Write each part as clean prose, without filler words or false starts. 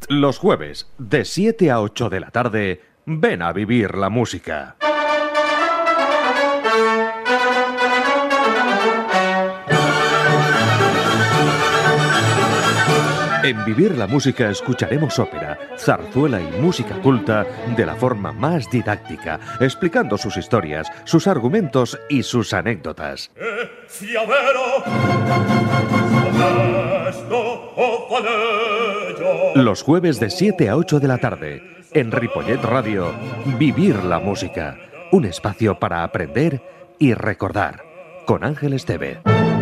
Los jueves, de 7 a 8 de la tarde, ven a vivir la música. En Vivir la Música escucharemos ópera, zarzuela y música culta de la forma más didáctica, explicando sus historias, sus argumentos y sus anécdotas. Los jueves de 7 a 8 de la tarde, en Ripollet Radio, Vivir la Música, un espacio para aprender y recordar, con Ángel Esteve.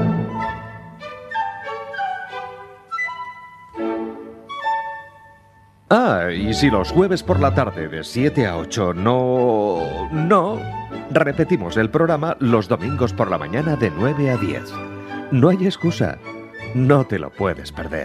Y si los jueves por la tarde de 7 a 8 no, repetimos el programa los domingos por la mañana de 9 a 10. No hay excusa, no te lo puedes perder.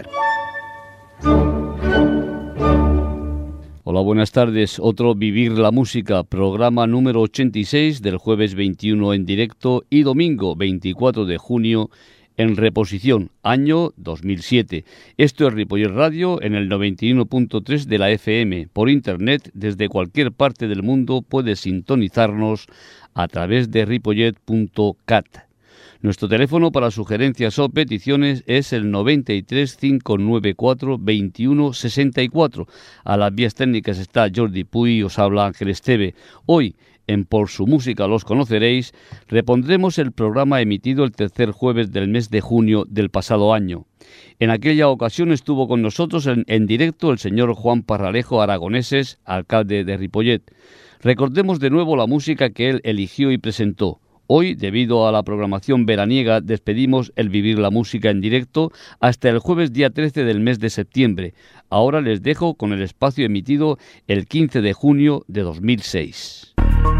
Hola, buenas tardes. Otro Vivir la Música, programa número 86 del jueves 21 en directo y domingo 24 de junio en reposición, año 2007. Esto es Ripollet Radio en el 91.3 de la FM. Por internet, desde cualquier parte del mundo, puedes sintonizarnos a través de ripollet.cat. Nuestro teléfono para sugerencias o peticiones es el 93 594 21 64. A las vías técnicas está Jordi Puy y os habla Ángel Esteve. Hoy, en Por su música los conoceréis, repondremos el programa emitido el tercer jueves del mes de junio del pasado año. En aquella ocasión estuvo con nosotros en directo el señor Juan Parralejo Aragoneses, alcalde de Ripollet. Recordemos de nuevo la música que él eligió y presentó. Hoy, debido a la programación veraniega, despedimos el Vivir la Música en directo hasta el jueves día 13 del mes de septiembre. Ahora les dejo con el espacio emitido el 15 de junio de 2006.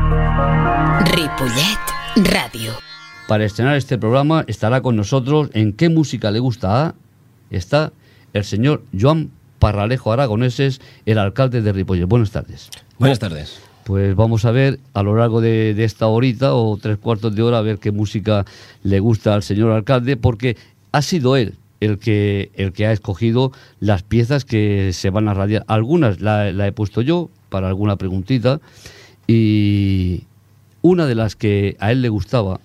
Ripollet Radio. Para estrenar este programa estará con nosotros en ¿Qué música le gusta? Está el señor Joan Parralejo Aragoneses, el alcalde de Ripollet. Buenas tardes. Buenas tardes. Pues vamos a ver a lo largo de esta horita o 3/4 de hora a ver qué música le gusta al señor alcalde, porque ha sido él el que ha escogido las piezas que se van a radiar. Algunas la he puesto yo para alguna preguntita, y una de las que a él le gusta,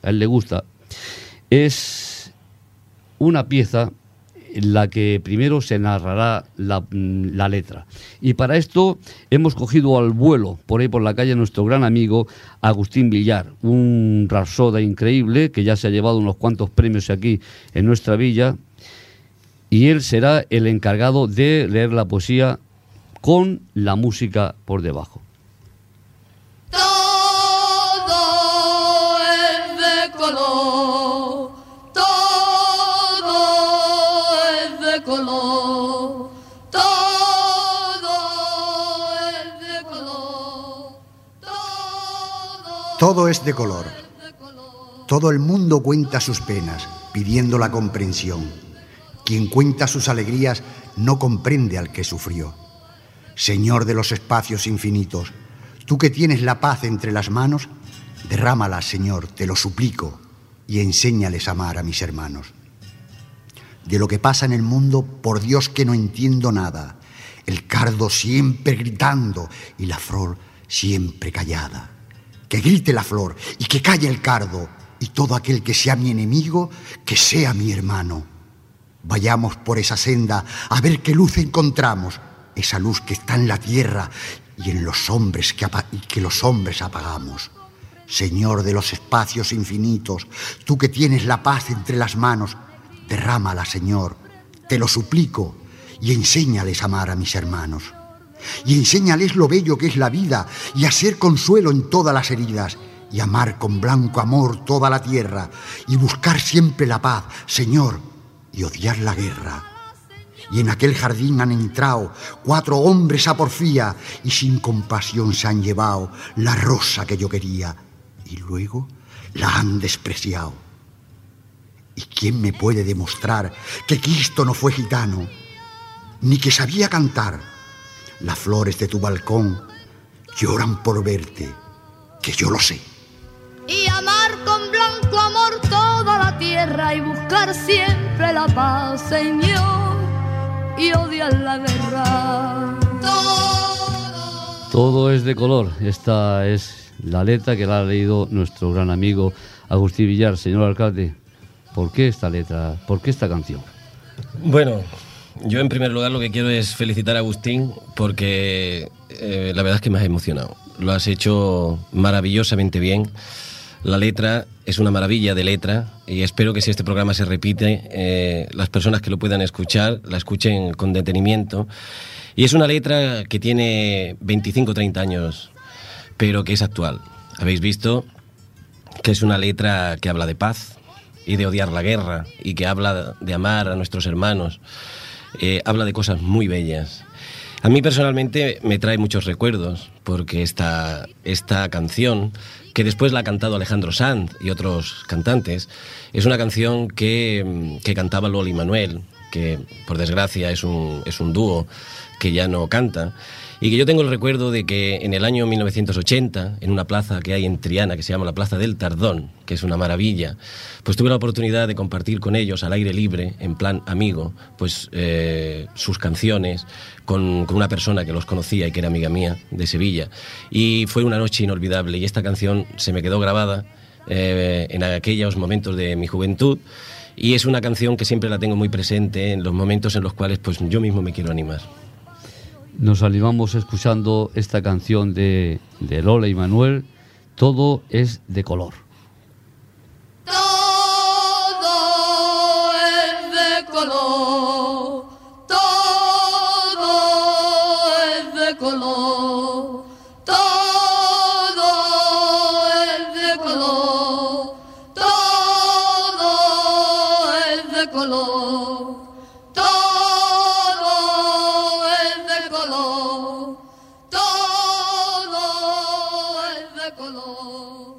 es una pieza en la que primero se narrará la letra. Y para esto hemos cogido al vuelo, por ahí por la calle, nuestro gran amigo Agustín Villar, un rapsoda increíble que ya se ha llevado unos cuantos premios aquí en nuestra villa, y él será el encargado de leer la poesía con la música por debajo. Todo es de color, todo es de color, todo es de color, todo es de color. Todo el mundo cuenta sus penas, pidiendo la comprensión. Quien cuenta sus alegrías no comprende al que sufrió. Señor de los espacios infinitos, tú que tienes la paz entre las manos, derrámala, Señor, te lo suplico, y enséñales a amar a mis hermanos. De lo que pasa en el mundo, por Dios que no entiendo nada. El cardo siempre gritando y la flor siempre callada. Que grite la flor y que calle el cardo, y todo aquel que sea mi enemigo, que sea mi hermano. Vayamos por esa senda a ver qué luz encontramos, esa luz que está en la tierra y en los hombres que los hombres apagamos. Señor de los espacios infinitos, tú que tienes la paz entre las manos, derrámala, Señor, te lo suplico, y enséñales a amar a mis hermanos. Y enséñales lo bello que es la vida, y a ser consuelo en todas las heridas, y amar con blanco amor toda la tierra, y buscar siempre la paz, Señor, y odiar la guerra. Y en aquel jardín han entrado 4 hombres a porfía, y sin compasión se han llevado la rosa que yo quería, y luego la han despreciado. ¿Y quién me puede demostrar que Cristo no fue gitano, ni que sabía cantar? Las flores de tu balcón lloran por verte, que yo lo sé. Y amar con blanco amor toda la tierra y buscar siempre la paz, Señor. y odian la guerra. Todo es de color. Esta es la letra que la ha leído nuestro gran amigo Agustín Villar. Señor alcalde, ¿por qué esta letra? ¿Por qué esta canción? Bueno, yo en primer lugar lo que quiero es felicitar a Agustín porque la verdad es que me has emocionado. Lo has hecho maravillosamente bien. La letra es una maravilla de letra y espero que si este programa se repite, las personas que lo puedan escuchar, la escuchen con detenimiento. Y es una letra que tiene 25 o 30 años, pero que es actual. Habéis visto que es una letra que habla de paz y de odiar la guerra y que habla de amar a nuestros hermanos. Habla de cosas muy bellas. A mí personalmente me trae muchos recuerdos porque esta canción, que después la ha cantado Alejandro Sanz y otros cantantes, es una canción que cantaba Lola y Manuel, que por desgracia es un dúo que ya no canta, y que yo tengo el recuerdo de que en el año 1980, en una plaza que hay en Triana, que se llama la Plaza del Tardón, que es una maravilla, pues tuve la oportunidad de compartir con ellos al aire libre, en plan amigo, pues sus canciones, con una persona que los conocía y que era amiga mía de Sevilla, y fue una noche inolvidable, y esta canción se me quedó grabada en aquellos momentos de mi juventud, y es una canción que siempre la tengo muy presente en los momentos en los cuales pues yo mismo me quiero animar. Nos animamos escuchando esta canción de Lola y Manuel, Todo es de color. Todo es de color, todo es de color, todo es de color, todo es de color, todo es de color, todo es de color.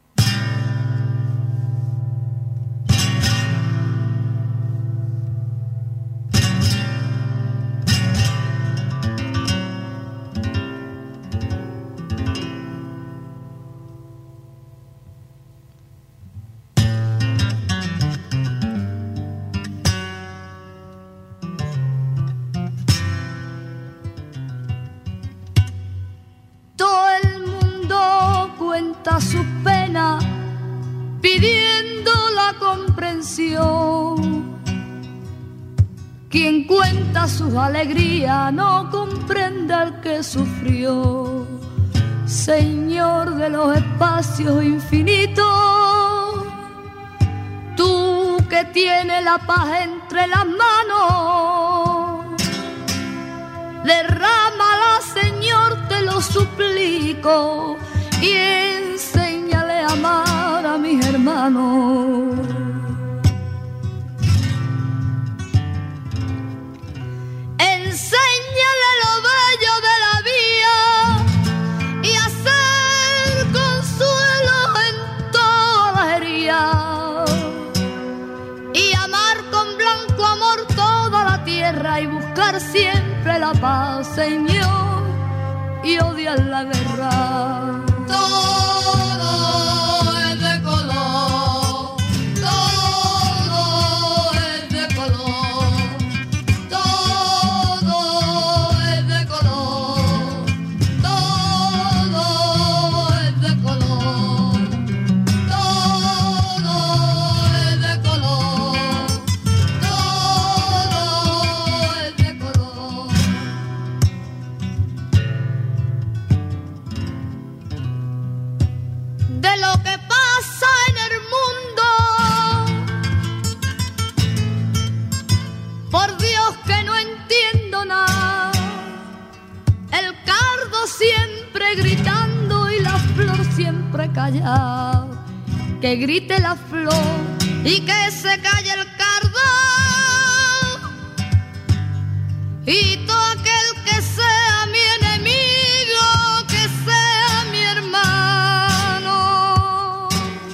Todo el mundo cuenta sus penas pidiendo la comprensión. Quien cuenta sus alegrías no comprende al que sufrió. Señor de los espacios infinitos, tú que tienes la paz entre las manos, derrámala, Señor, te lo suplico, y enséñale a amar a mis hermanos. Enséñale lo bello de la vida y hacer consuelo en todas las heridas, y amar con blanco amor toda la tierra y buscar siempre la paz, Señor, y odiar la guerra. Todo es de color, todo es de color, todo es de color, todo es de color, todo es de color, todo es de color. De lo que pasa en el mundo, por Dios que no entiendo nada. El cardo siempre gritando y la flor siempre callada. Que grite la flor y que se calle el cardo, y todo aquel que sea mi enemigo, que sea mi hermano.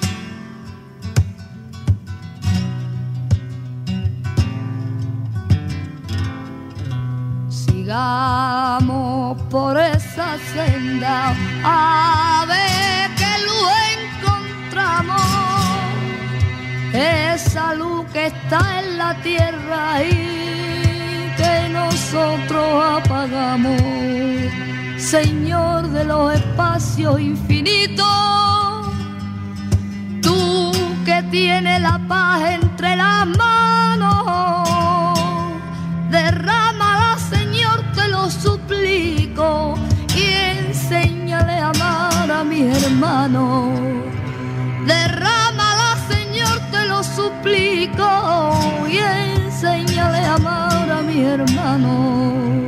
Sigamos por esa senda a ver que luz encontramos, esa luz que está en la tierra y que nosotros apagamos. Señor de los espacios infinitos, tú que tienes la paz entre las manos, derrámala, Señor, te lo suplico, y enséñale a amar a mis hermanos. Derrámala, Señor, te lo suplico, y enséñale a amar a mis hermanos.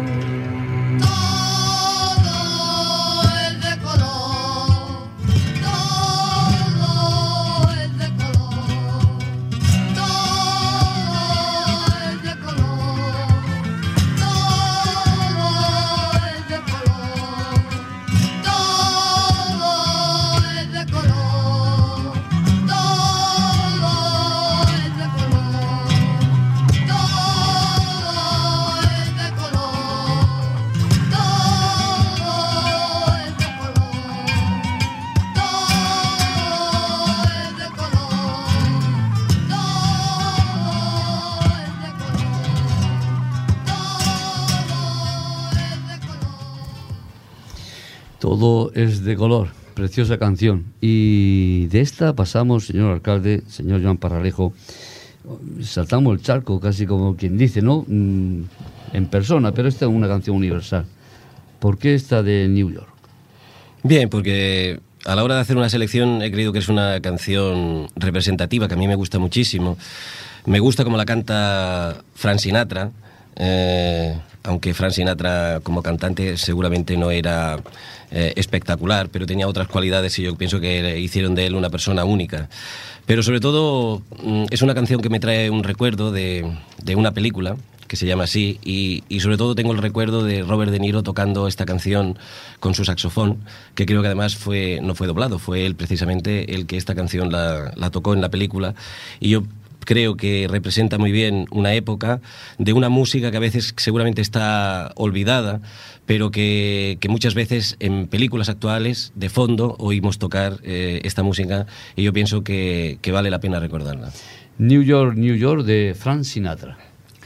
Todo es de color, preciosa canción. Y de esta pasamos, señor alcalde, señor Joan Parralejo, saltamos el charco, casi como quien dice, ¿no? En persona, pero esta es una canción universal. ¿Por qué esta de New York? Bien, porque a la hora de hacer una selección he creído que es una canción representativa, que a mí me gusta muchísimo. Me gusta como la canta Frank Sinatra, aunque Frank Sinatra como cantante seguramente no era espectacular, pero tenía otras cualidades y yo pienso que hicieron de él una persona única. Pero sobre todo es una canción que me trae un recuerdo de una película que se llama así, y sobre todo tengo el recuerdo de Robert De Niro tocando esta canción con su saxofón, que creo que además no fue doblado, fue él precisamente el que esta canción la tocó en la película, y yo creo que representa muy bien una época de una música que a veces seguramente está olvidada, pero que muchas veces en películas actuales de fondo oímos tocar esta música, y yo pienso que vale la pena recordarla. New York, New York, de Frank Sinatra.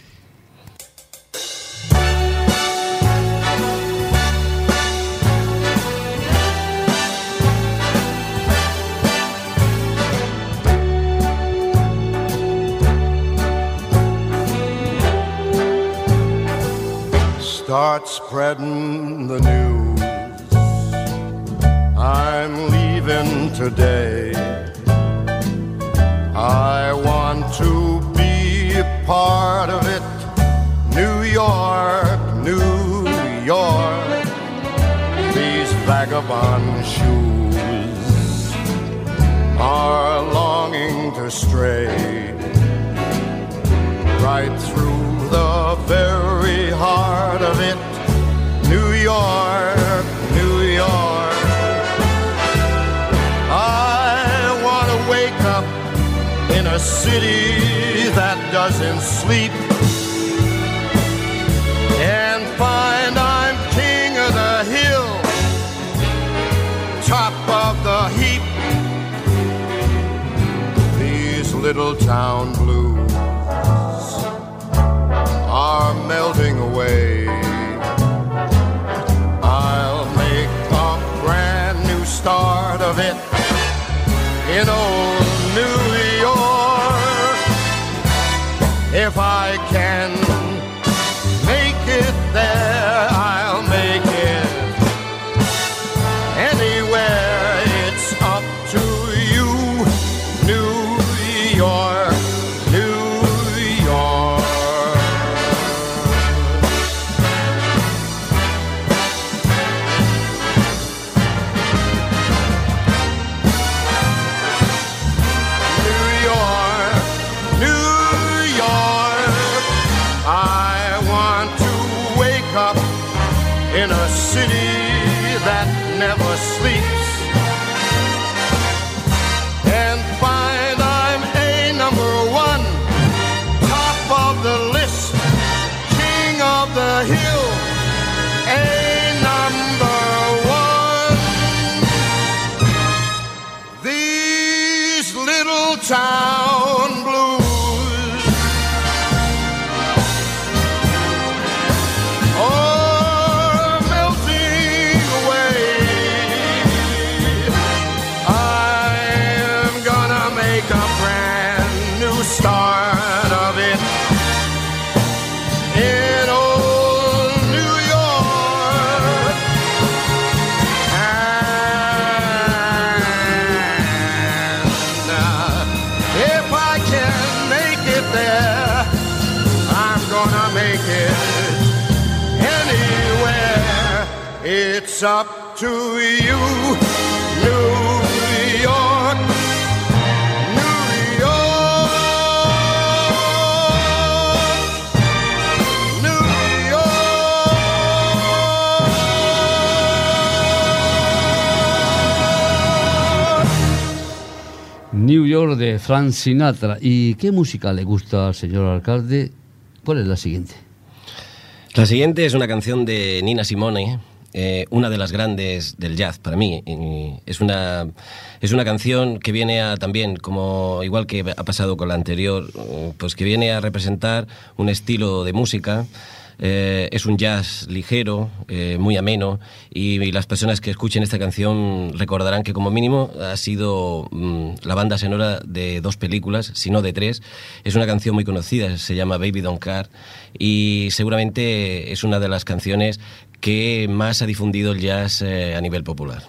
Start spreading the news. I'm leaving today. I want to be a part of it. New York, New York. These vagabond shoes are longing to stray right through the very heart of it. New York, New York. I want to wake up in a city that doesn't sleep and find I'm king of the hill, top of the heap. These little town blues are melting away. I'll make a brand new start of it in old New York. If I can make it there, I'll make it anywhere. It's up to you, New York, New York. In a city that never sleeps and find I'm a number one, top of the list, king of the hill, a number one. These little town blues it's up to you, New York, New York, New York. New York de Frank Sinatra. ¿Y qué música le gusta al señor alcalde? ¿Cuál es la siguiente? La siguiente es una canción de Nina Simone, una de las grandes del jazz para mí. Es una canción que viene a también, como igual que ha pasado con la anterior, pues que viene a representar un estilo de música. Es un jazz ligero, muy ameno, y las personas que escuchen esta canción recordarán que como mínimo ha sido la banda sonora de 2 películas, si no de 3. Es una canción muy conocida, se llama Baby Don't Care, y seguramente es una de las canciones que más ha difundido el jazz a nivel popular.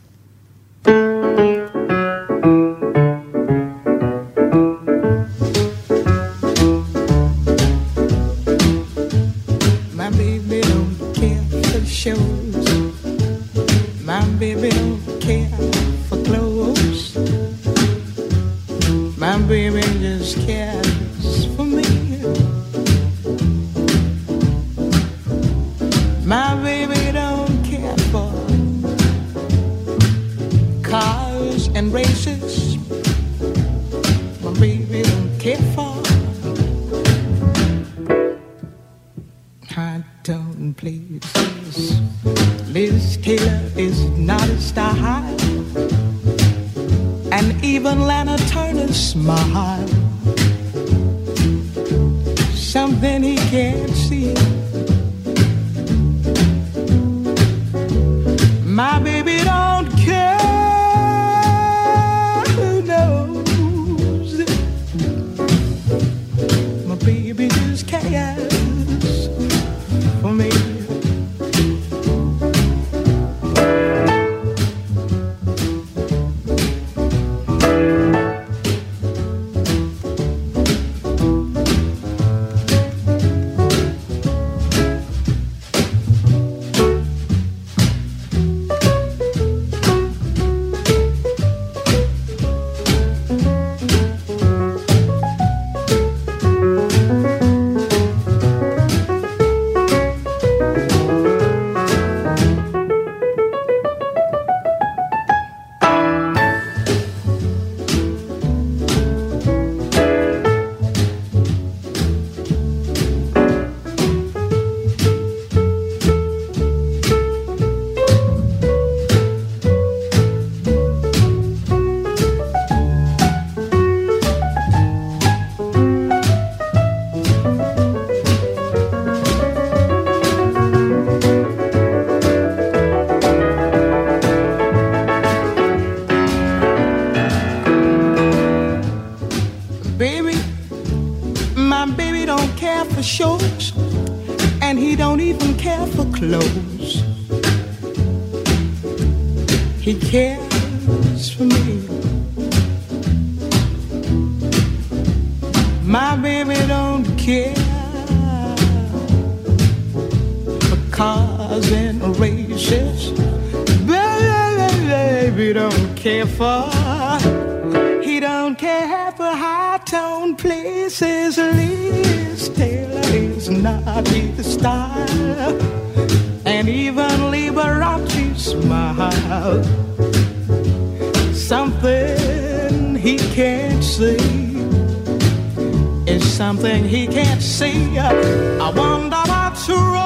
Something he can't see. I wonder what's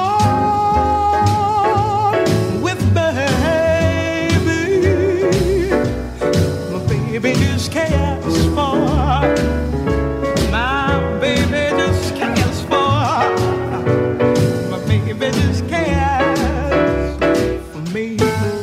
wrong with baby. My baby just cares for. My baby just cares for. My baby just cares for me.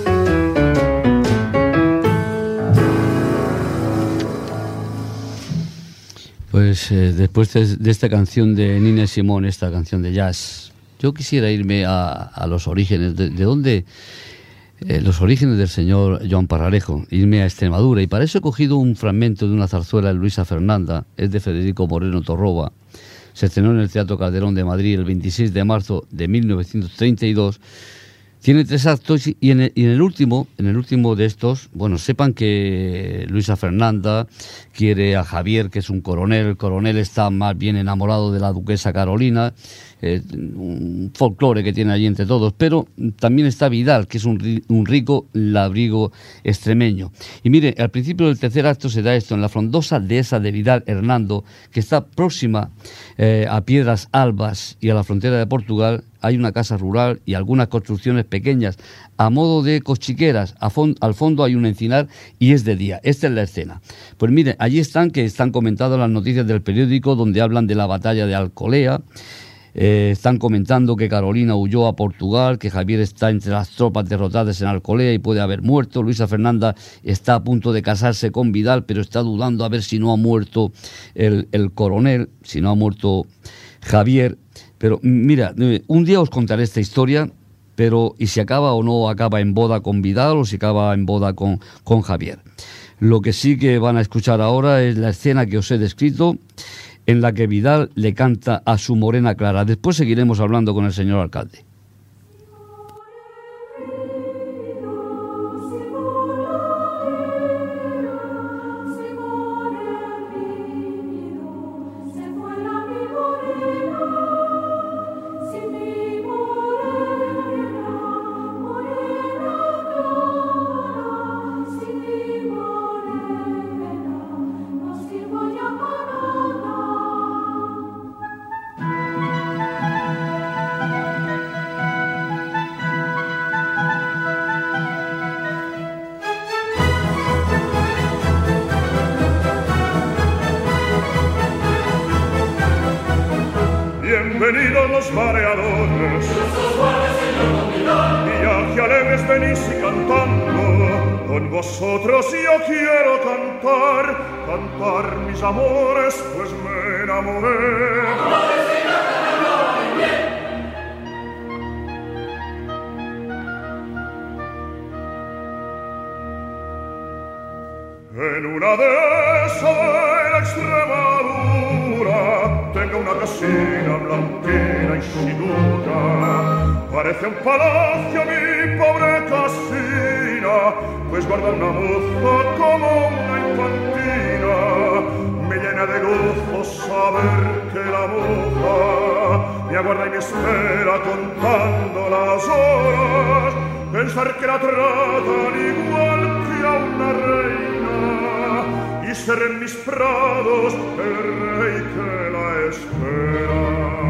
Pues después de esta canción de Nina Simone, esta canción de jazz, yo quisiera irme a los orígenes, de dónde, los orígenes del señor Joan Parrarejo, irme a Extremadura, y para eso he cogido un fragmento de una zarzuela de Luisa Fernanda, es de Federico Moreno Torroba, se estrenó en el Teatro Calderón de Madrid el 26 de marzo de 1932, Tiene 3 actos y en el último de estos, bueno, sepan que Luisa Fernanda quiere a Javier, que es un coronel. El coronel está más bien enamorado de la duquesa Carolina, un folclore que tiene allí entre todos, pero también está Vidal, que es un rico labriego extremeño. Y mire, al principio del tercer acto se da esto: en la frondosa dehesa de Vidal Hernando, que está próxima a Piedras Albas y a la frontera de Portugal, hay una casa rural y algunas construcciones pequeñas a modo de cochiqueras. Al fondo hay un encinar y es de día. Esta es la escena. Pues mire, allí están comentando las noticias del periódico, donde hablan de la batalla de Alcolea. Están comentando que Carolina huyó a Portugal, que Javier está entre las tropas derrotadas en Alcolea y puede haber muerto. Luisa Fernanda está a punto de casarse con Vidal, pero está dudando a ver si no ha muerto el coronel, si no ha muerto Javier. Pero mira, un día os contaré esta historia, pero y si acaba o no acaba en boda con Vidal o si acaba en boda con Javier. Lo que sí que van a escuchar ahora es la escena que os he descrito, en la que Vidal le canta a su morena Clara. Después seguiremos hablando con el señor alcalde. Bienvenidos los mareadores, viaje alegres venís y cantando, con vosotros yo quiero cantar mis amores, pues me enamoré. En una dehesa de la Extremadura tengo una casina blanquina y sin duda parece un palacio mi pobre casina, pues guarda una moza como una infantina. Me llena de gozo saber que la moza me aguarda y me espera contando las horas, pensar que la tratan igual que a una reina y ser en mis prados el rey que la espera.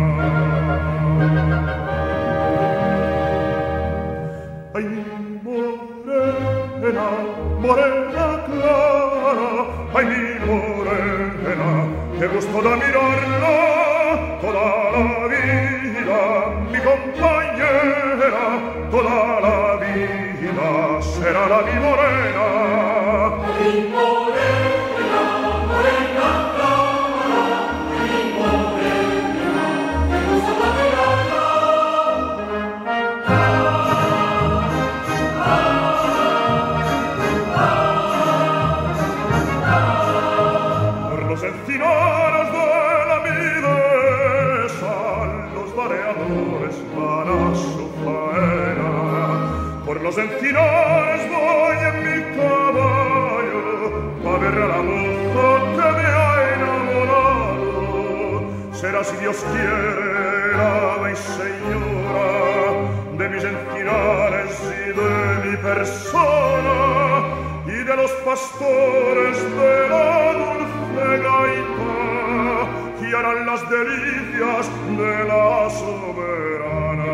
Ay, mi morena, morena clara, ay, mi morena, qué gusto da mirarla toda la vida, mi compañera, toda la vida será la mi morena. Mi morena, morena clara, mi morena, qué gusto da mirarla. Por los encinares de la midesa, los vareadores van a su faena. Por los encinares voy en mi caballo a ver a la moza que me ha enamorado. Será, si Dios quiere, la ama y señora de mis encinares y de mi persona y de los pastores de la dulce gaita que harán las delicias de la soberana.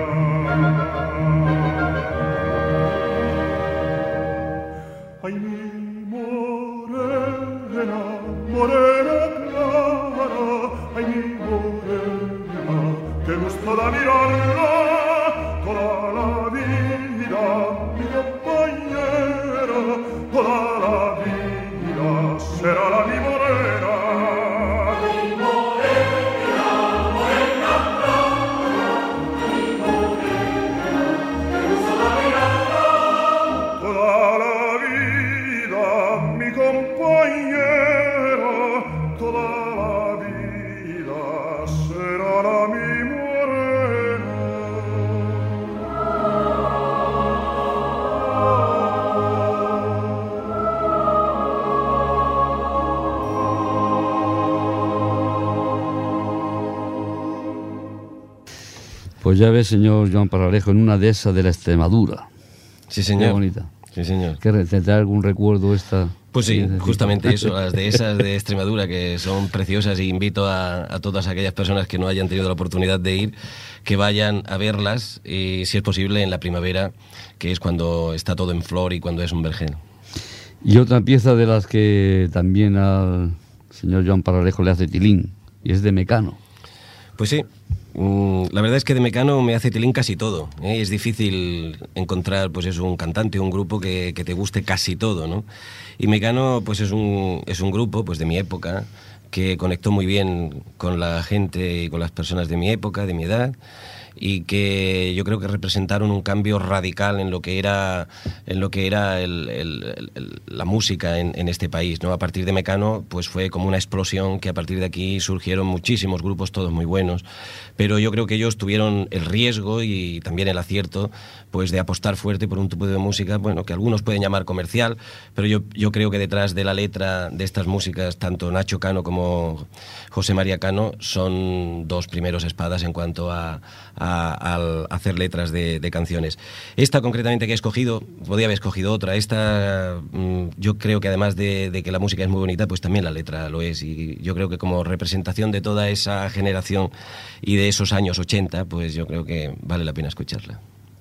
Ay, mi morena, morena clara, ay, mi morena, qué gusto da mirarla toda la vida, mi compañera, toda la vida será la mi morena. Mi morena, morena clara, mi morena, qué gusto da mirarla toda la vida, mi compañera, toda la vida será la mi morena. Pues ya ves, señor Joan Paralejo, en una dehesa de la Extremadura. Sí, señor. Qué bonita. Sí, señor. ¿Te da algún recuerdo esta? Pues sí, justamente eso, las dehesas de Extremadura, que son preciosas, y invito a todas aquellas personas que no hayan tenido la oportunidad de ir, que vayan a verlas, y si es posible en la primavera, que es cuando está todo en flor y cuando es un vergel. Y otra pieza de las que también al señor Joan Paralejo le hace tilín, y es de Mecano. Pues sí, la verdad es que de Mecano me hace tilín casi todo, ¿eh? Es difícil encontrar pues eso, un cantante o un grupo que te guste casi todo, ¿no? Y Mecano pues es un grupo pues de mi época, que conectó muy bien con la gente y con las personas de mi época, de mi edad, y que yo creo que representaron un cambio radical en lo que era la música en este país, ¿no? A partir de Mecano pues fue como una explosión, que a partir de aquí surgieron muchísimos grupos, todos muy buenos, pero yo creo que ellos tuvieron el riesgo y también el acierto pues de apostar fuerte por un tipo de música, bueno, que algunos pueden llamar comercial, pero yo creo que detrás de la letra de estas músicas, tanto Nacho Cano como José María Cano son dos primeros espadas en cuanto a hacer letras de canciones. Esta concretamente que he escogido, podía haber escogido otra. Esta yo creo que además de que la música es muy bonita, pues también la letra lo es, y yo creo que como representación de toda esa generación y de esos años 80, pues yo creo que vale la pena escucharla.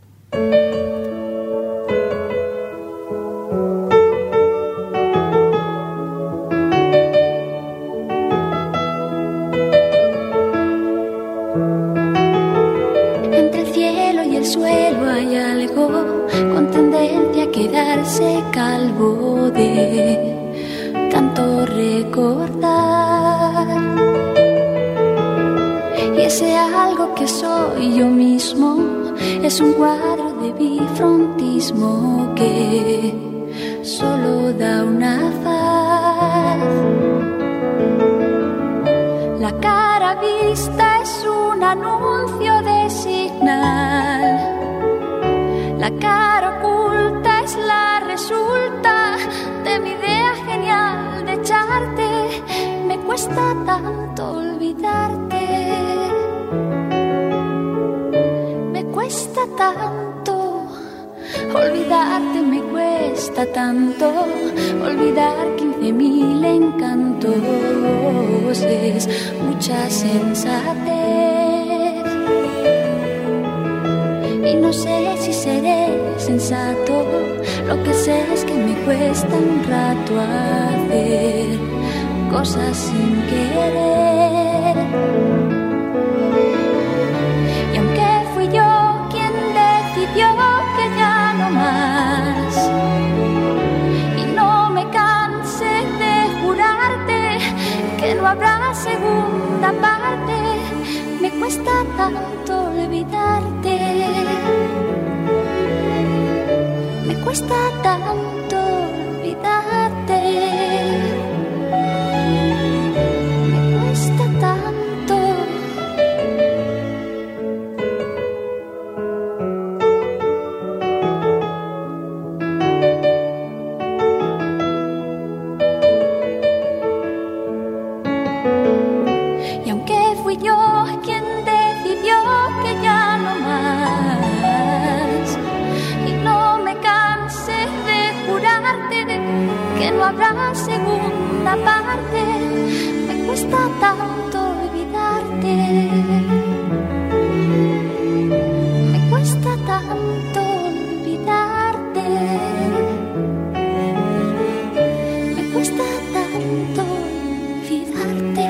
Suelo hay algo con tendencia a quedarse calvo de tanto recordar, y ese algo que soy yo mismo es un cuadro de bifrontismo que solo da una faz. La cara vista es un anuncio de señal, la cara oculta es la resulta de mi idea genial de echarte. Me cuesta tanto olvidarte, me cuesta tanto olvidarte, me cuesta tanto olvidar 15.000 encantos, es mucha sensatez. Y no sé si seré sensato, lo que sé es que me cuesta un rato hacer cosas sin querer. Y aunque fui yo quien decidió que ya no más, y no me cansé de jurarte que no habrá segunda parte, me cuesta tanto olvidarte, me cuesta tanto olvidarte, me cuesta tanto. Y aunque fui yo quien decidió que ya no más, y no me cansé de jurarte que no habrá segunda parte, me cuesta tanto olvidarte, me cuesta tanto olvidarte, me cuesta tanto olvidarte.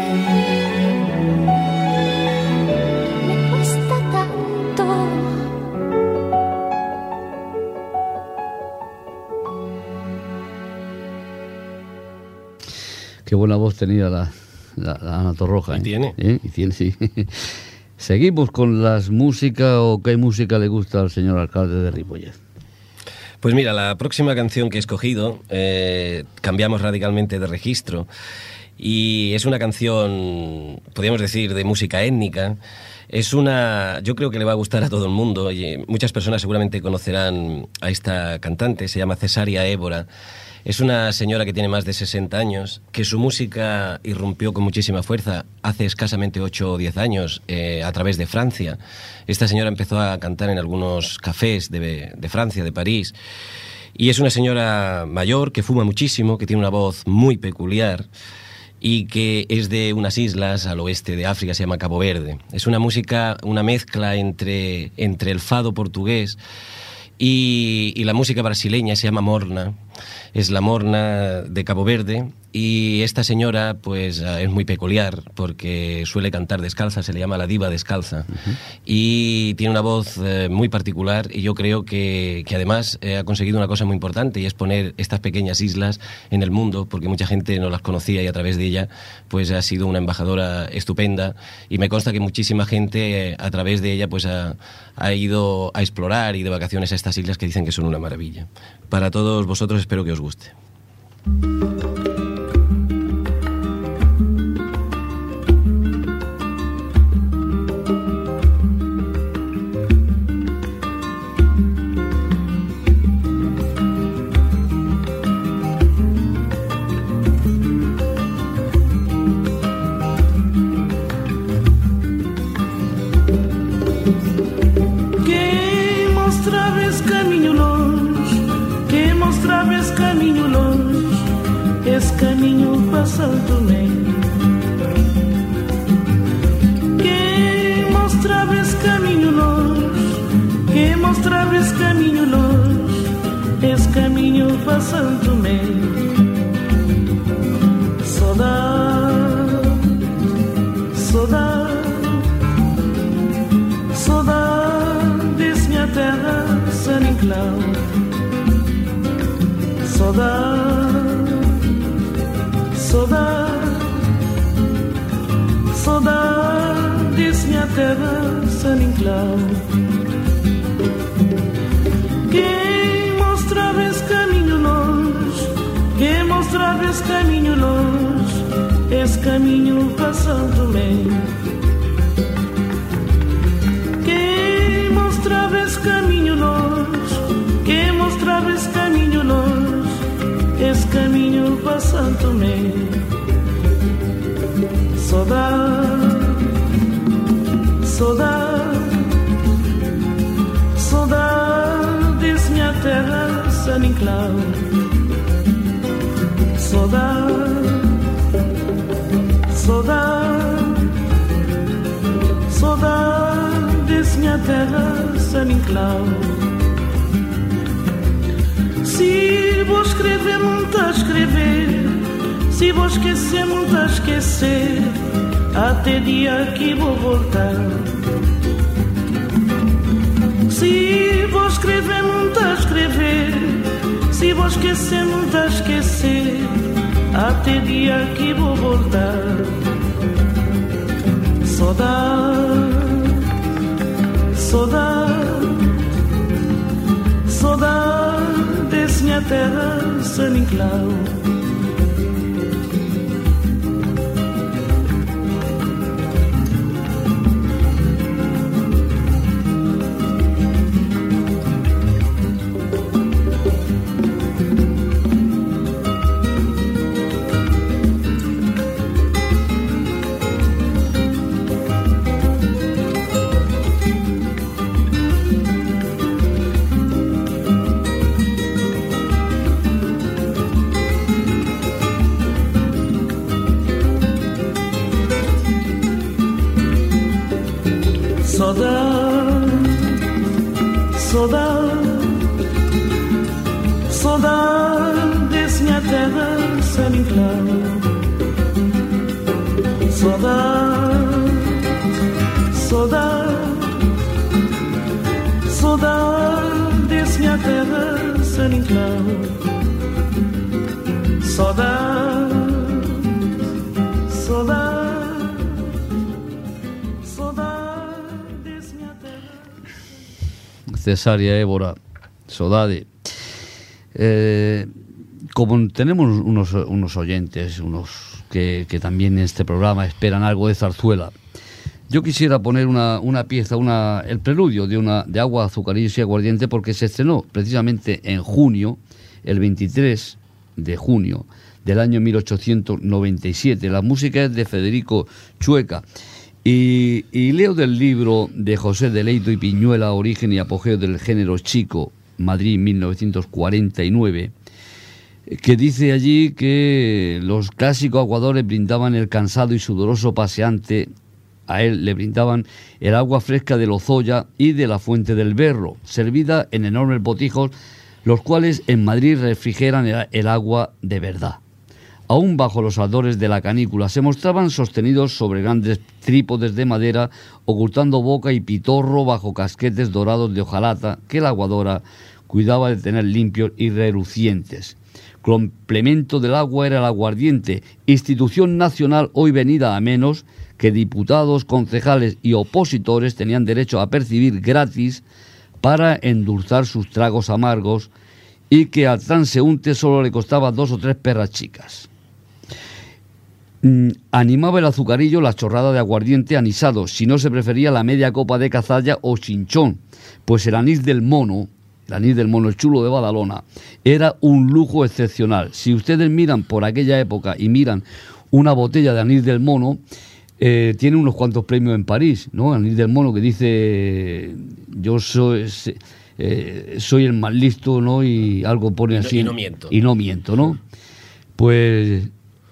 Qué buena voz tenía la Ana Torroja. Y tiene. Y tiene, sí. Seguimos con las músicas, o qué música le gusta al señor alcalde de Ripollet. Pues mira, la próxima canción que he escogido, cambiamos radicalmente de registro, Y es una canción, podríamos decir, de música étnica. Yo creo que le va a gustar a todo el mundo. Y muchas personas seguramente conocerán a esta cantante, se llama Cesaria Évora. Es una señora que tiene más de 60 años, que su música irrumpió con muchísima fuerza hace escasamente 8 o 10 años a través de Francia. Esta señora empezó a cantar en algunos cafés de Francia, de París. Y es una señora mayor que fuma muchísimo, que tiene una voz muy peculiar y que es de unas islas al oeste de África, se llama Cabo Verde. Es una música, una mezcla entre el fado portugués y la música brasileña, se llama morna. Es la morna de Cabo Verde, y esta señora pues es muy peculiar porque suele cantar descalza, se le llama la diva descalza. Y tiene una voz muy particular, y yo creo que además ha conseguido una cosa muy importante, y es poner estas pequeñas islas en el mundo, porque mucha gente no las conocía y a través de ella pues ha sido una embajadora estupenda, y me consta que muchísima gente a través de ella pues ha ido a explorar y de vacaciones a estas islas que dicen que son una maravilla. Para todos vosotros espero que os guste. Se vou escrever, muito a escrever. Se vou esquecer, muito a esquecer. Até dia que vou voltar. Se vou escrever, muito a escrever. Se vou esquecer, muito a esquecer. Até dia que vou voltar. Saudade, saudade, saudade desse minha terra, San Inclau. Saudade desse minha terra, San Inclau. Saudade, saudade, saudade desse minha terra, San Inclau. Saudade, saudade, saudade desse minha terra. Cesaria Évora, saudade. Como tenemos unos oyentes, unos que también en este programa esperan algo de zarzuela. Yo quisiera poner una pieza, el preludio de Agua, Azucarillos y Aguardiente, porque se estrenó precisamente en junio, el 23 de junio del año 1897. La música es de Federico Chueca. Y leo del libro de José de Leito y Piñuela, Origen y apogeo del género chico, Madrid, 1949, que dice allí que los clásicos aguadores brindaban el cansado y sudoroso paseante. A él le brindaban el agua fresca de Lozoya y de la Fuente del Berro, servida en enormes botijos, los cuales en Madrid refrigeran el agua de verdad. Aún bajo los ardores de la canícula se mostraban sostenidos sobre grandes trípodes de madera, ocultando boca y pitorro bajo casquetes dorados de hojalata que la aguadora cuidaba de tener limpios y relucientes. Complemento del agua era el aguardiente, institución nacional hoy venida a menos, que diputados, concejales y opositores tenían derecho a percibir gratis para endulzar sus tragos amargos, y que al transeúnte solo le costaba 2 o 3 perras chicas. Animaba el azucarillo la chorrada de aguardiente anisado, si no se prefería la media copa de cazalla o chinchón, pues el anís del mono, el chulo de Badalona, era un lujo excepcional. Si ustedes miran por aquella época y miran una botella de anís del mono, tiene unos cuantos premios en París, ¿no? Anís del mono, que dice, yo soy el más listo, ¿no? Y algo pone así. Y no miento. Y no miento, ¿no? Pues,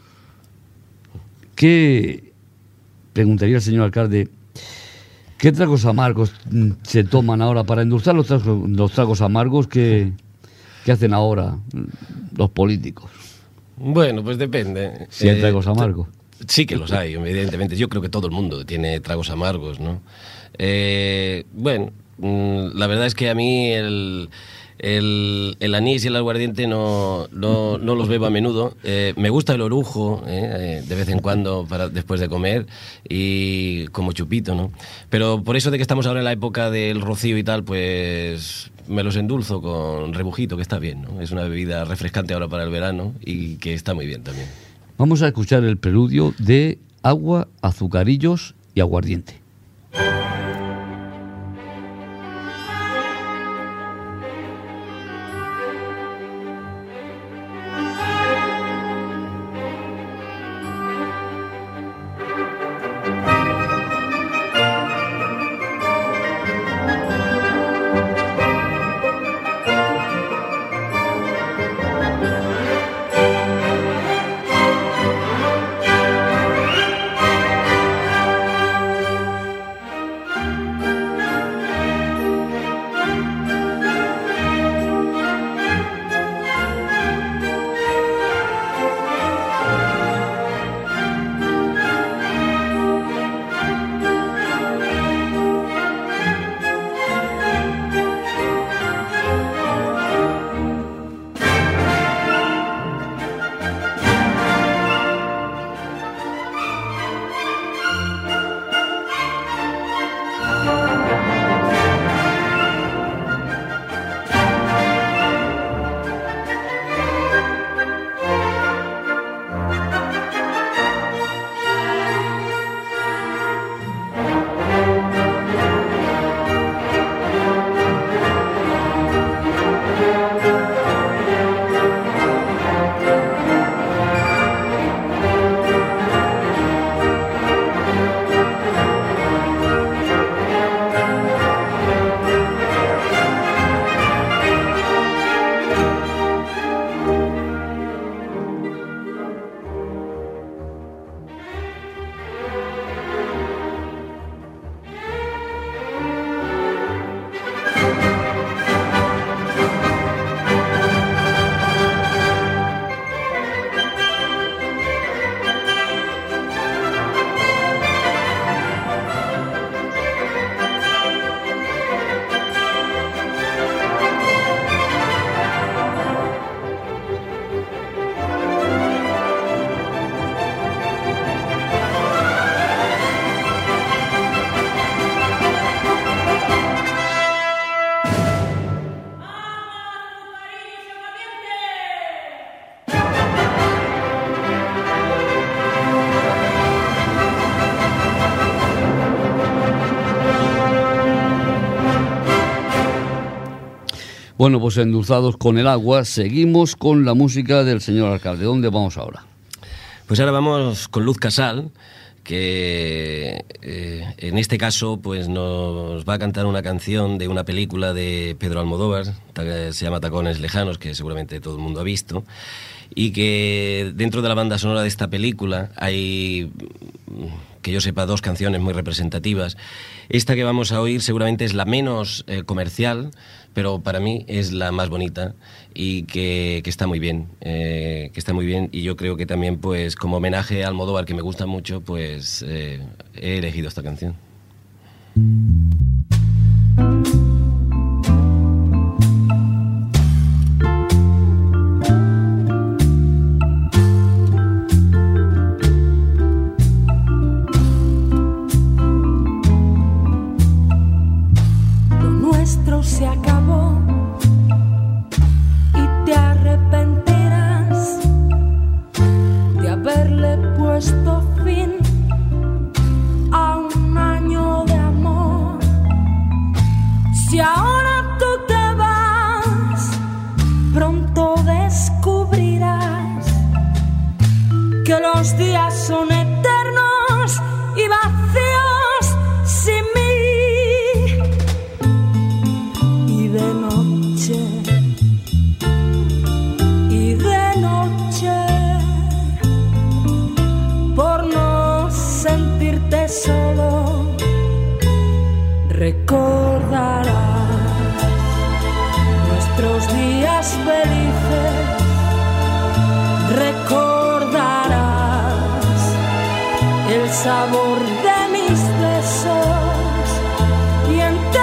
¿qué preguntaría el señor alcalde? ¿Qué tragos amargos se toman ahora para endulzar los tragos amargos que hacen ahora los políticos? Bueno, pues depende. Si hay tragos amargos. Sí que los hay, evidentemente. Yo creo que todo el mundo tiene tragos amargos, ¿no? Bueno, la verdad es que a mí el anís y el aguardiente no los bebo a menudo. Me gusta el orujo, de vez en cuando después de comer, y como chupito, ¿no? Pero por eso de que estamos ahora en la época del rocío y tal, pues me los endulzo con rebujito, que está bien, ¿no? Es una bebida refrescante ahora para el verano y que está muy bien también. Vamos a escuchar el preludio de Agua, Azucarillos y Aguardiente. Bueno, pues endulzados con el agua, seguimos con la música del señor alcalde. ¿Dónde vamos ahora? Pues ahora vamos con Luz Casal, que en este caso pues nos va a cantar una canción de una película de Pedro Almodóvar, se llama Tacones Lejanos, que seguramente todo el mundo ha visto, y que dentro de la banda sonora de esta película hay, que yo sepa, 2 canciones muy representativas. Esta que vamos a oír seguramente es la menos comercial, pero para mí es la más bonita y que está muy bien, y yo creo que también, pues, como homenaje a Almodóvar, que me gusta mucho, pues he elegido esta canción. Lo nuestro se acabó y te arrepentirás de haberle puesto fin a un año de amor. Si ahora tú te vas, pronto descubrirás que los días son eternos y vacíos sin mí. Y de noche, por no sentirte solo, recordarás nuestros días felices, recordarás el sabor de mis besos y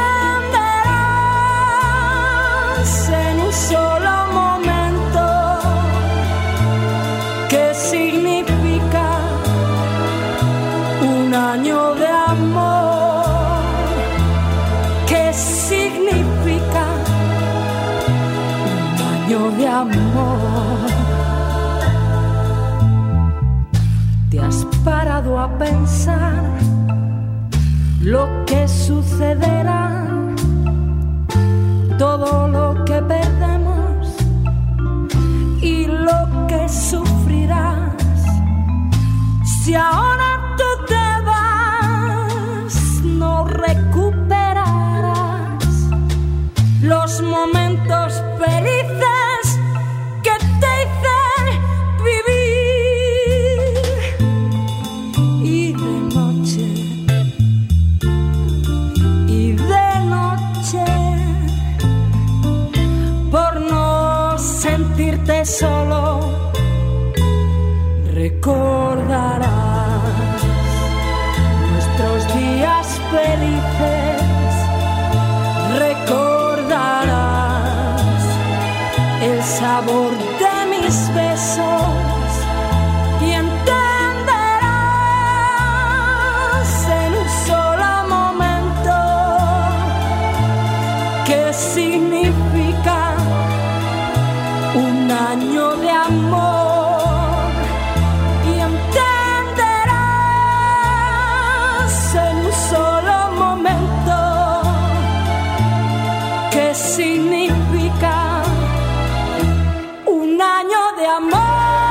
entenderás en un solo momento qué significa un año de amor, qué significa un año de amor. ¿Te has parado a pensar lo que sucederá? Todo lo que perdemos y lo que sufrirás. Si ahora tú te vas, no recuperarás los momentos felices que te hice vivir. Y de noche, por no sentirte solo, recordarás nuestros días felices, recordarás el sabor de mis besos y entenderás en un solo momento qué significa un año de amor y entenderás en un solo momento qué significa un año de amor.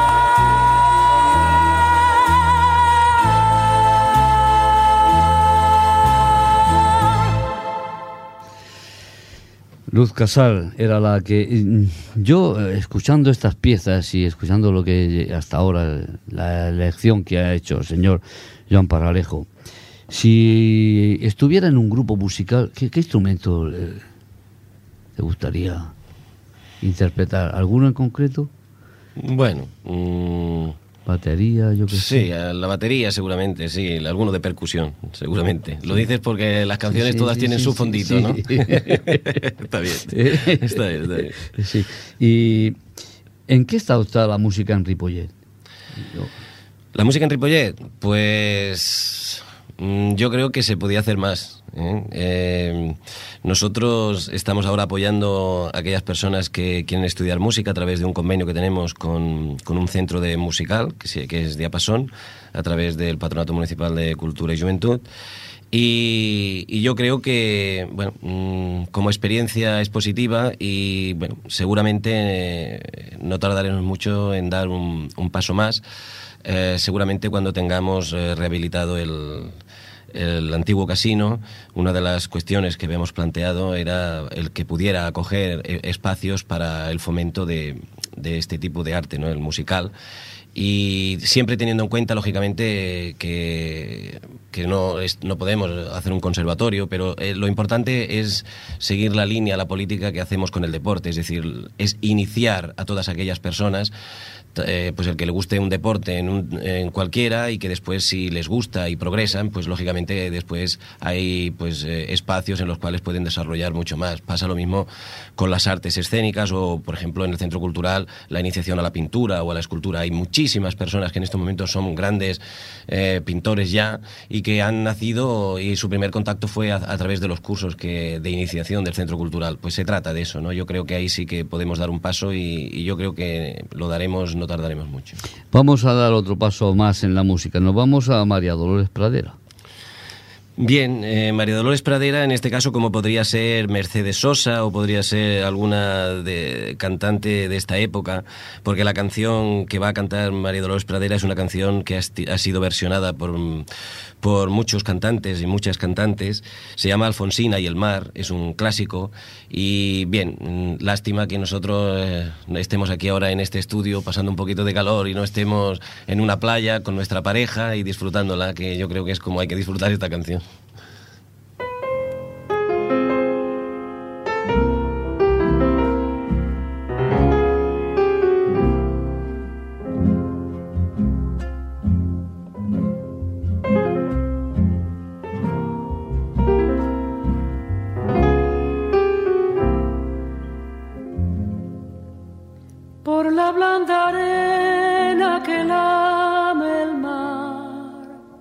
Luz Casal era la que yo, escuchando estas piezas y escuchando lo que hasta ahora, la elección que ha hecho el señor Joan Paralejo, si estuviera en un grupo musical, ¿qué instrumento te gustaría interpretar? ¿Alguno en concreto? Bueno, batería, yo qué sé. Sí, la batería seguramente, sí, alguno de percusión, seguramente. Lo dices porque las canciones todas tienen su fondito, ¿no? Está bien, está bien. Sí. ¿Y en qué estado está la música en Ripollet? La música en Ripollet, pues yo creo que se podía hacer más. Nosotros estamos ahora apoyando a aquellas personas que quieren estudiar música a través de un convenio que tenemos con un centro de musical que es Diapasón, a través del Patronato Municipal de Cultura y Juventud. Y yo creo que, bueno, como experiencia es positiva y, bueno, seguramente no tardaremos mucho en dar un paso más. Seguramente cuando tengamos rehabilitado el antiguo casino, una de las cuestiones que habíamos planteado era el que pudiera acoger espacios para el fomento de este tipo de arte, ¿no? El musical. Y siempre teniendo en cuenta, lógicamente, que no podemos hacer un conservatorio, pero lo importante es seguir la línea, la política que hacemos con el deporte, es decir, es iniciar a todas aquellas personas, pues el que le guste un deporte en cualquiera, y que después, si les gusta y progresan, pues lógicamente después hay pues espacios en los cuales pueden desarrollar mucho más. Pasa lo mismo con las artes escénicas o, por ejemplo, en el Centro Cultural, la iniciación a la pintura o a la escultura. Hay muchísimas personas que en estos momentos son grandes pintores ya, y que han nacido, y su primer contacto fue a través de los cursos de iniciación del Centro Cultural. Pues se trata de eso, ¿no? Yo creo que ahí sí que podemos dar un paso, y yo creo que lo daremos, no tardaremos mucho. Vamos a dar otro paso más en la música. Nos vamos a María Dolores Pradera. Bien, María Dolores Pradera, en este caso, como podría ser Mercedes Sosa o podría ser alguna cantante de esta época, porque la canción que va a cantar María Dolores Pradera es una canción que ha sido versionada por muchos cantantes y muchas cantantes. Se llama Alfonsina y el mar, es un clásico. Y bien, lástima que nosotros estemos aquí ahora en este estudio pasando un poquito de calor y no estemos en una playa con nuestra pareja y disfrutándola, que yo creo que es como hay que disfrutar esta canción. Por la blanda arena que lame el mar,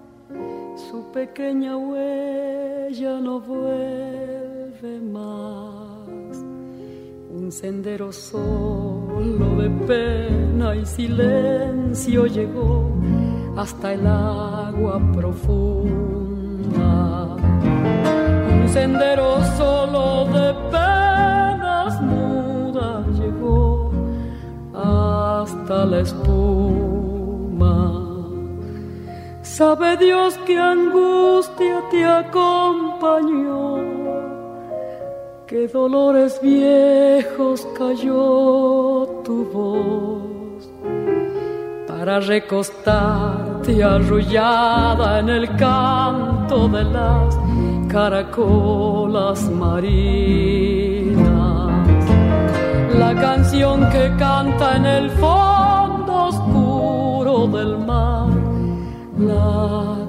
su pequeña huella no vuelve más. Un sendero solo de pena y silencio llegó hasta el agua profunda. Un sendero solo de penas mudas llegó hasta la espuma. Sabe Dios qué angustia te acompañó, qué dolores viejos cayó tu voz, para recostarte arrullada en el canto de las caracolas marinas. La canción que canta en el fondo oscuro del mar, la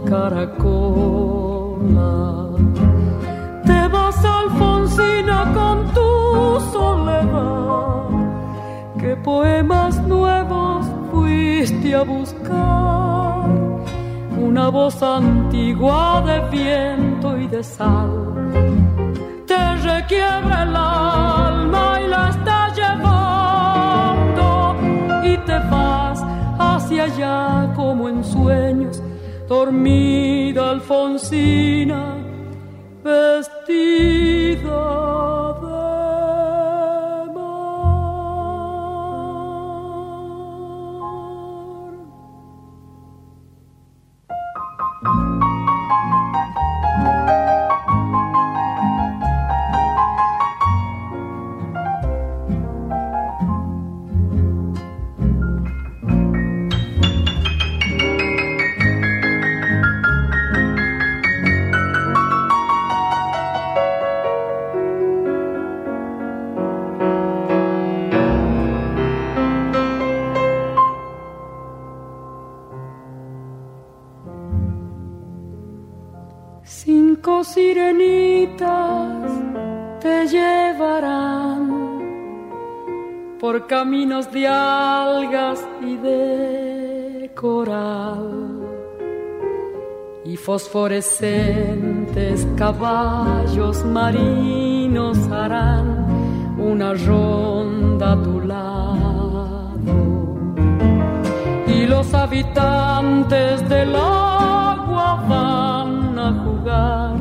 caracola. Te vas, Alfonsina, con tu soledad. ¿Qué poemas nuevos fuiste a buscar? Una voz antigua de viento y de sal te requiebra el alma y la está llevando, y te vas hacia allá como en sueños, dormida Alfonsina, vestida de sirenitas te llevarán por caminos de algas y de coral, y fosforescentes caballos marinos harán una ronda a tu lado, y los habitantes del agua van a jugar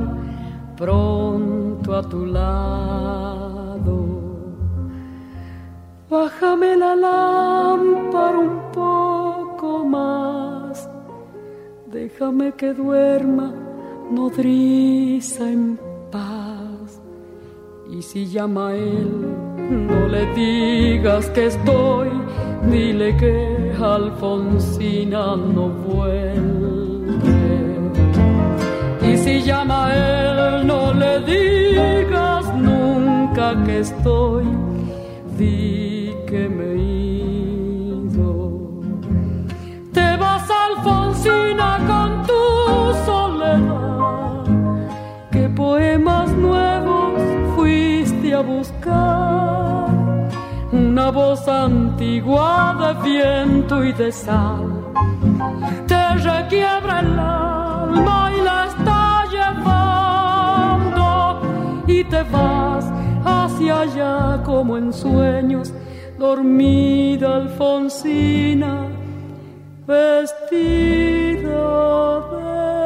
pronto a tu lado. Bájame la lámpara un poco más, déjame que duerma nodriza en paz. Y si llama a él, no le digas que estoy, dile que Alfonsina no vuelve. Y si llama a él, no le digas nunca que estoy, di que me he ido. Te vas, Alfonsina, con tu soledad. ¿Qué poemas nuevos fuiste a buscar? Una voz antigua de viento y de sal te requiebra el alma y la está llevando, y te vas hacia allá como en sueños, dormida Alfonsina, vestida de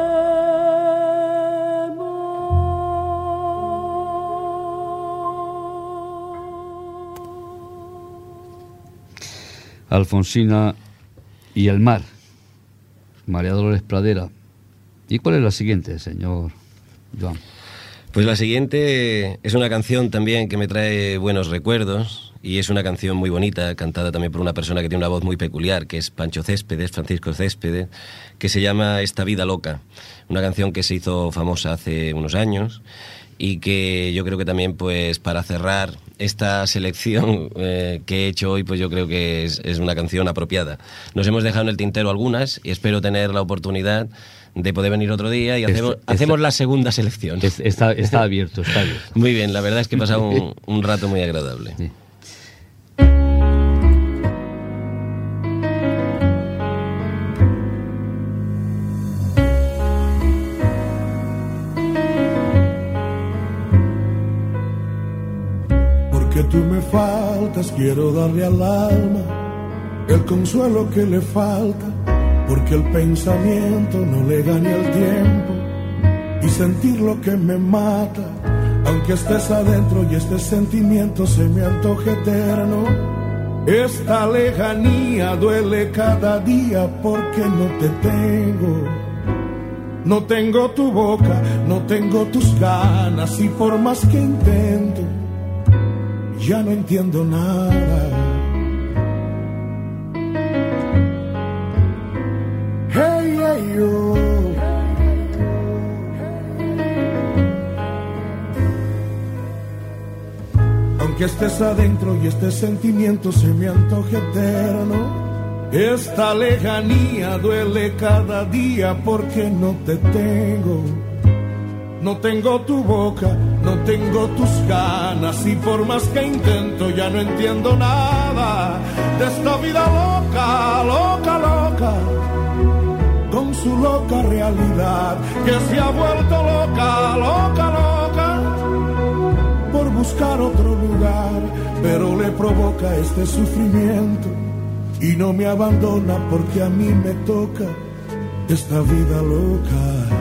Alfonsina y el mar, María Dolores Pradera. ¿Y cuál es la siguiente, señor Joan? Pues la siguiente es una canción también que me trae buenos recuerdos, y es una canción muy bonita, cantada también por una persona que tiene una voz muy peculiar, que es Pancho Céspedes, Francisco Céspedes, que se llama Esta vida loca, una canción que se hizo famosa hace unos años y que yo creo que también, pues, para cerrar esta selección que he hecho hoy, pues yo creo que es una canción apropiada. Nos hemos dejado en el tintero algunas y espero tener la oportunidad de poder venir otro día y hacemos la segunda selección. Está abierto, está abierto. Muy bien, la verdad es que he pasado un rato muy agradable. Sí. Porque tú me faltas, quiero darle al alma el consuelo que le falta, porque el pensamiento no le gane al tiempo y sentir lo que me mata, aunque estés adentro y este sentimiento se me antoje eterno. Esta lejanía duele cada día porque no te tengo. No tengo tu boca, no tengo tus ganas, y por más que intento, ya no entiendo nada. Hey, hey, yo. Aunque estés adentro y este sentimiento se me antoje eterno, esta lejanía duele cada día porque no te tengo. No tengo tu boca, no tengo tus ganas, y por más que intento ya no entiendo nada de esta vida loca, loca, loca, con su loca realidad, que se ha vuelto loca, loca, loca, por buscar otro lugar, pero le provoca este sufrimiento y no me abandona porque a mí me toca esta vida loca.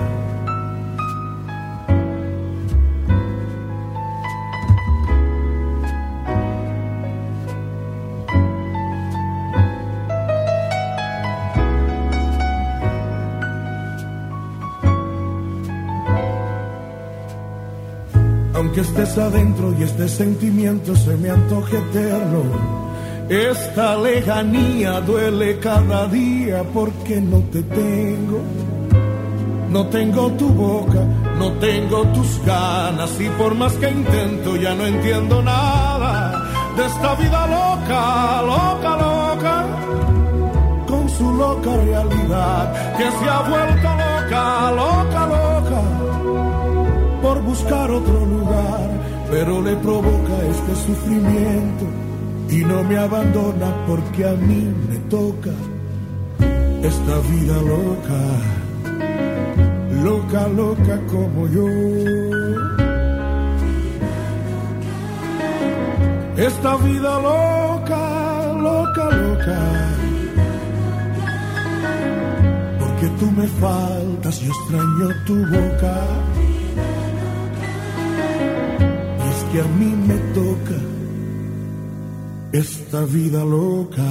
Aunque estés adentro y este sentimiento se me antoje eterno, esta lejanía duele cada día porque no te tengo. No tengo tu boca, no tengo tus ganas, y por más que intento ya no entiendo nada de esta vida loca, loca, loca, con su loca realidad, que se ha vuelto loca, loca, loca, por buscar otro lugar, pero le provoca este sufrimiento y no me abandona porque a mí me toca esta vida loca, loca, loca como yo. Esta vida loca, loca, loca, porque tú me faltas y extraño tu boca. que a mí me toca esta vida loca.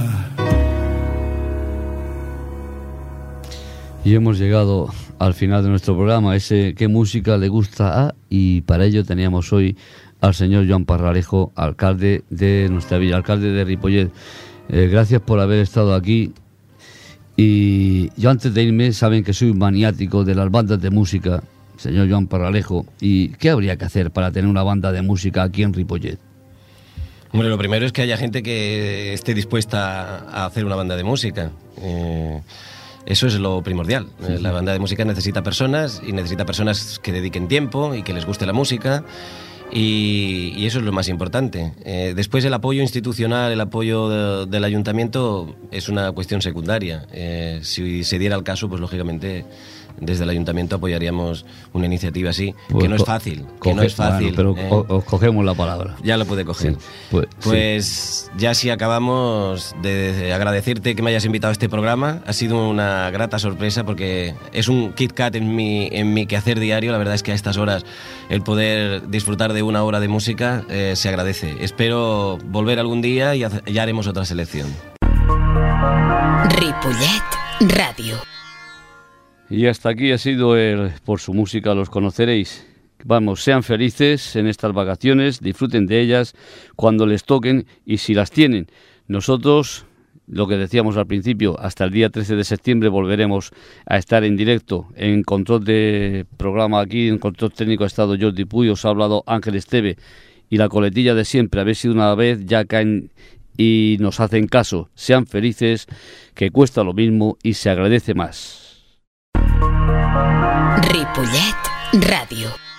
Y hemos llegado al final de nuestro programa, ese qué música le gusta a, y para ello teníamos hoy al señor Joan Parralejo, alcalde de nuestra villa, alcalde de Ripollet. Gracias por haber estado aquí. Y yo, antes de irme, saben que soy un maniático de las bandas de música, señor Joan Parralejo. ¿Y qué habría que hacer para tener una banda de música aquí en Ripollet? Hombre, lo primero es que haya gente que esté dispuesta a hacer una banda de música. Eso es lo primordial. Sí. La banda de música necesita personas, y necesita personas que dediquen tiempo y que les guste la música, y eso es lo más importante. Después, el apoyo institucional, el apoyo del ayuntamiento es una cuestión secundaria. Si se diera el caso, pues lógicamente desde el ayuntamiento apoyaríamos una iniciativa así, pues que no es fácil, bueno, pero os cogemos la palabra. Ya lo puede coger. Sí, pues sí. Ya sí acabamos de agradecerte que me hayas invitado a este programa. Ha sido una grata sorpresa porque es un Kit Kat en mi quehacer diario. La verdad es que a estas horas el poder disfrutar de una hora de música se agradece. Espero volver algún día y ya haremos otra selección. Ripollet Radio. Y hasta aquí ha sido Por su música los conoceréis. Vamos, sean felices en estas vacaciones, disfruten de ellas cuando les toquen y si las tienen. Nosotros, lo que decíamos al principio, hasta el día 13 de septiembre volveremos a estar en directo. En control de programa aquí, en control técnico ha estado Jordi Puy, os ha hablado Ángel Esteve, y la coletilla de siempre, a ver si una vez ya caen y nos hacen caso. Sean felices, que cuesta lo mismo y se agradece más. Ripollet Radio.